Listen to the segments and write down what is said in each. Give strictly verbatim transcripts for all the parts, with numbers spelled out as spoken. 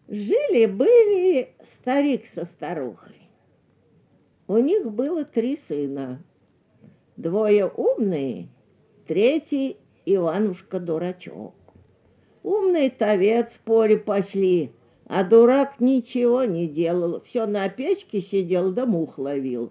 Жили-были старик со старухой. У них было три сына. Двое умные, третий Иванушка-дурачок. Умный-то в поле пошли, а дурак ничего не делал, все на печке сидел да мух ловил.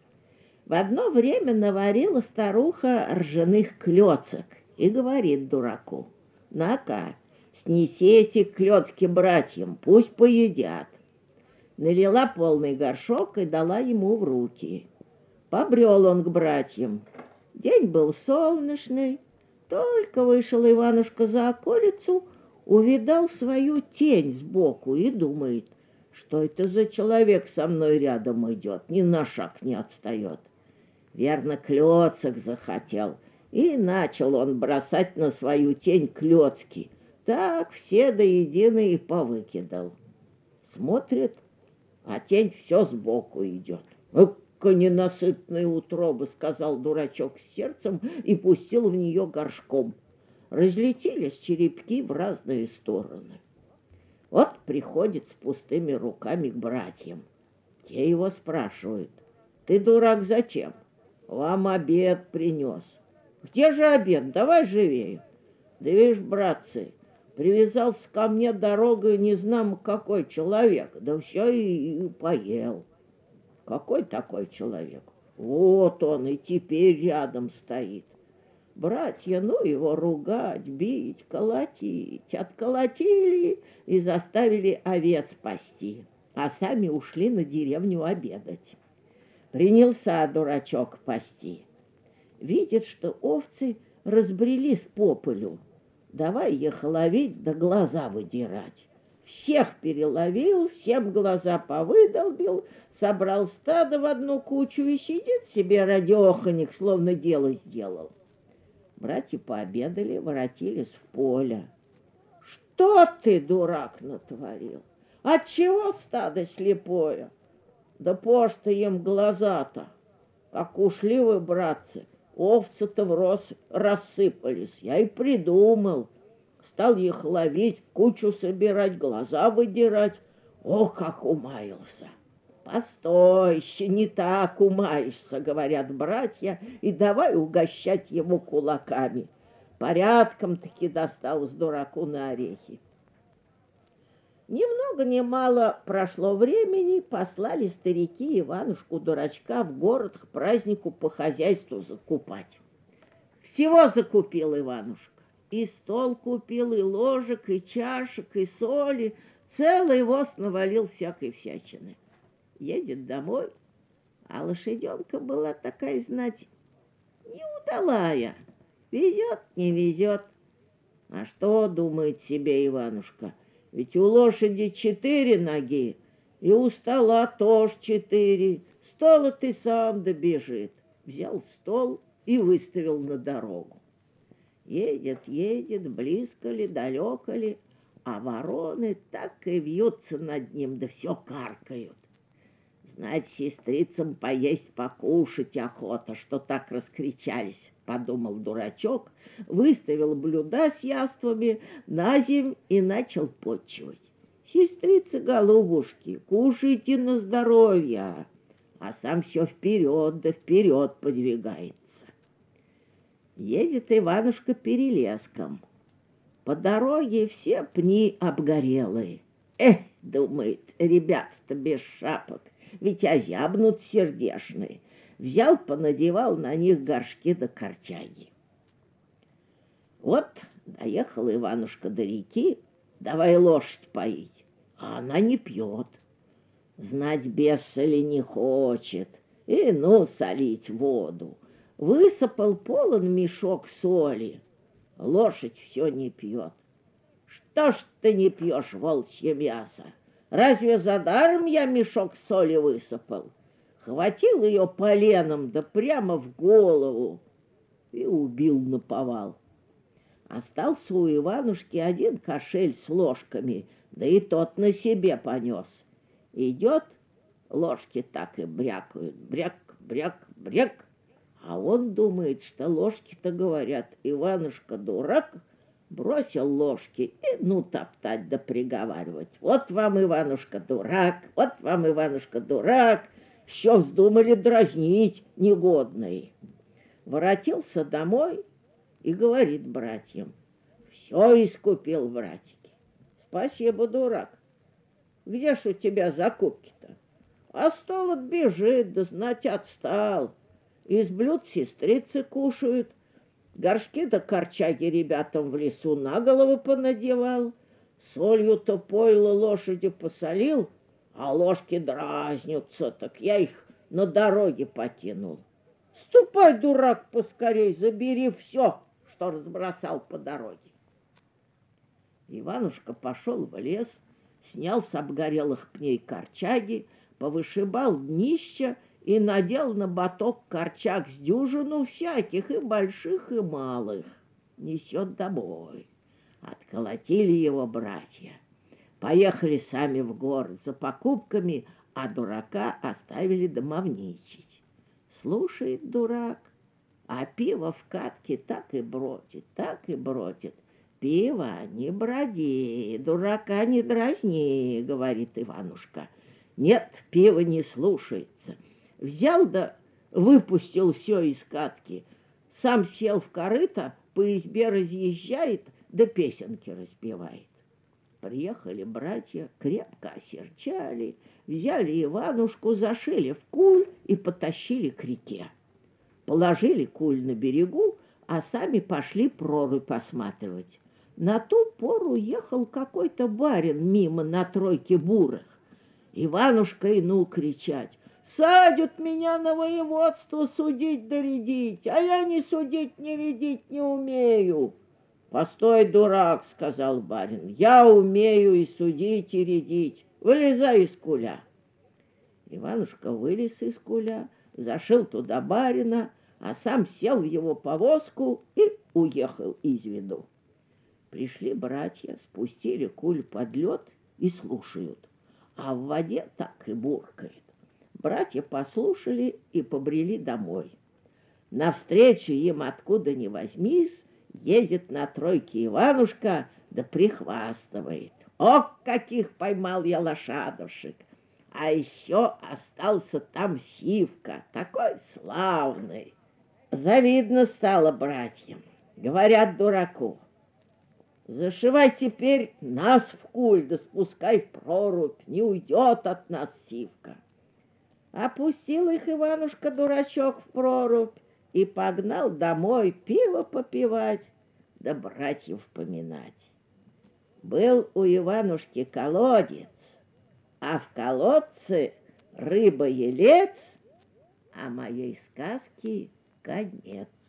В одно время наварила старуха ржаных клёцок и говорит дураку: «На-ка, снеси эти клёцки братьям, пусть поедят». Налила полный горшок и дала ему в руки. Побрел он к братьям. День был солнечный. Только вышел Иванушка за околицу, увидал свою тень сбоку и думает: что это за человек со мной рядом идет, ни на шаг не отстает. Верно, клёцок захотел, и начал он бросать на свою тень клёцки. Так все до единой и повыкидал. Смотрит, а тень все сбоку идет. «Эка ненасытная утроба!» — сказал дурачок с сердцем и пустил в нее горшком. Разлетелись черепки в разные стороны. Вот приходит с пустыми руками к братьям. Те его спрашивают: «Ты, дурак, зачем? Вам обед принес». «Где же обед? Давай живее». «Да видишь, братцы, привязался ко мне дорогой не знамо какой человек, да все и, и поел». «Какой такой человек?» «Вот он и теперь рядом стоит». Братья, ну его ругать, бить, колотить. Отколотили и заставили овец пасти, а сами ушли на деревню обедать. Принялся дурачок пасти. Видит, что овцы разбрелись по полю. Давай их ловить да глаза выдирать. Всех переловил, всем глаза повыдолбил, собрал стадо в одну кучу и сидит себе радеханик, словно дело сделал. Братья пообедали, воротились в поле. «Что ты, дурак, натворил? Отчего стадо слепое?» «Да пошта им глаза-то! Как ушли вы, братцы, овцы-то врозь рассыпались. Я и придумал. Стал их ловить, в кучу собирать, глаза выдирать. О, как умаился!» «Постой, еще не так умаешься», — говорят братья, и давай угощать его кулаками. Порядком-таки досталось дураку на орехи. Ни много ни мало прошло времени, послали старики Иванушку-дурачка в город к празднику по хозяйству закупать. Всего закупил Иванушка. И стол купил, и ложек, и чашек, и соли. Целый воз навалил всякой всячины. Едет домой, а лошаденка была такая, знать, неудалая. Везет, не везет. А что думает себе Иванушка? Ведь у лошади четыре ноги, и у стола тоже четыре. Стола ты сам добежит. Взял стол и выставил на дорогу. Едет, едет, близко ли, далеко ли, а вороны так и вьются над ним, да все каркают. Знать, сестрицам поесть, покушать охота, что так раскричались, подумал дурачок, выставил блюда с яствами на земь и начал почивать. Сестрицы, голубушки, кушайте на здоровье, а сам все вперед да вперед подвигается. Едет Иванушка перелеском. По дороге все пни обгорелые. Эх, думает, ребята-то без шапок, ведь озябнут сердешные. Взял, понадевал на них горшки да корчаги. Вот доехал Иванушка до реки, давай лошадь поить, а она не пьет. Знать, беса ли не хочет, и ну солить воду. Высыпал полон мешок соли, лошадь все не пьет. Что ж ты не пьешь волчье мясо? Разве за даром я мешок соли высыпал? Хватил ее поленом, да прямо в голову, и убил наповал. Остался у Иванушки один кошель с ложками, да и тот на себе понес. Идет, ложки так и брякают, бряк, бряк, бряк. А он думает, что ложки-то говорят: Иванушка дурак, бросил ложки и ну топтать да приговаривать. Вот вам, Иванушка, дурак, вот вам, Иванушка, дурак, еще вздумали дразнить негодный. Воротился домой и говорит братьям: все искупил, братики. Спасибо, дурак. Где ж у тебя закупки-то? А стол бежит, да знать отстал. Из блюд сестрицы кушают, горшки да корчаги ребятам в лесу на голову понадевал, солью-то пойло лошади посолил, а ложки дразнятся, так я их на дороге покинул. Ступай, дурак, поскорей, забери все, что разбросал по дороге. Иванушка пошел в лес, снял с обгорелых пней корчаги, повышибал днища и надел на боток корчаг с дюжину всяких, и больших, и малых. Несет домой. Отколотили его братья. Поехали сами в город за покупками, а дурака оставили домовничать. Слушает дурак, а пиво в катке так и бродит, так и бродит. Пиво не броди, дурака не дразни, говорит Иванушка. Нет, пиво не слушается. Взял да выпустил все из катки, сам сел в корыто, по избе разъезжает, да песенки распевает. Приехали братья, крепко осерчали, взяли Иванушку, зашили в куль и потащили к реке. Положили куль на берегу, а сами пошли прорубь осматривать. На ту пору ехал какой-то барин мимо на тройке бурых. Иванушка и ну кричать: «Садят меня на воеводство судить да рядить, а я ни судить, ни рядить не умею». «Постой, дурак, — сказал барин, — я умею и судить, и рядить. Вылезай из куля». Иванушка вылез из куля, зашил туда барина, а сам сел в его повозку и уехал из виду. Пришли братья, спустили куль под лед и слушают, а в воде так и буркает. Братья послушали и побрели домой. Навстречу им, откуда ни возьмись, едет на тройке Иванушка, да прихвастывает: «О, каких поймал я лошадушек! А еще остался там Сивка, такой славный». Завидно стало братьям. Говорят дураку: «Зашивай теперь нас в куль, да спускай в прорубь, не уйдет от нас Сивка». Опустил их Иванушка-дурачок в прорубь и погнал домой пиво попивать, да братьев поминать. Был у Иванушки колодец, а в колодце рыба-елец, а моей сказки конец.